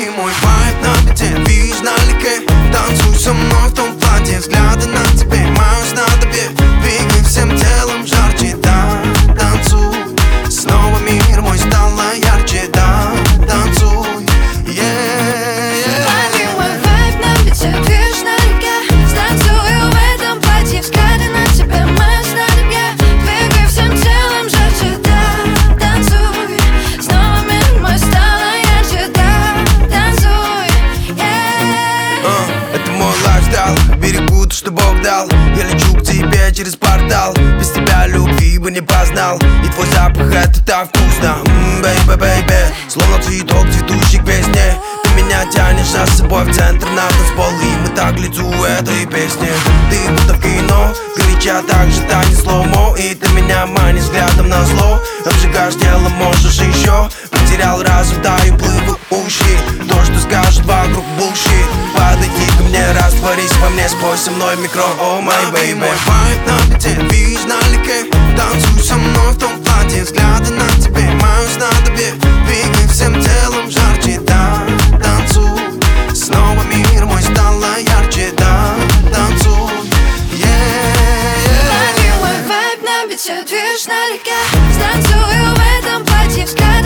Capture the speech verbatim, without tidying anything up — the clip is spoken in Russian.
Лови мой вайб на бите, видишь налегке. Танцуй со мной в том платье, взгляды на тебе, мое снадобье. Двигай всем телом жарче, да, танцуй. Снова мир мой стал ярче, да, танцуй, yeah, yeah. Лови мой вайб на бите, видишь налегке. Станцую в этом платье, взгляды на тебе, мое снадобье. Двигай всем телом жарче, да, танцуй. Снова мир мой стал ярче, да, танцуй, yeah. uh, Это мой лайфстайл, берегу то, что Бог дал. Я лечу к тебе через портал. Без тебя любви бы не познал. И твой запах, это так вкусно, mm, baby, baby. Словно цветок, цветущий к весне. Ты меня тянешь за собой в центр на танцпол. И мы так к лицу этой песни. Ты будто в кино, горяча так же танец слоумо. И ты меня манишь взглядом на зло. Обжигаешь тело, можешь еще. Потерял разум, таю, плыву уши. То, что скажут вокруг bullshit. Подойди ко мне, растворись во мне, спой со мной микро, oh my baby. Мой вайб на бите, видишь налегке. Танцуй со мной в том платье, взгляды на тебе, мое снадобье. Двигай всем телом жарче, да, танцуй. Снова мир мой стал ярче, да, танцуй, yeah, yeah. Лови мой вайб на бите, видишь налегке. Станцую в этом платье, взгляд